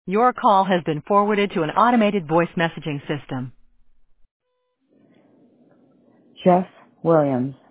Your call has been forwarded to an automated voice messaging system. Jeff Williams.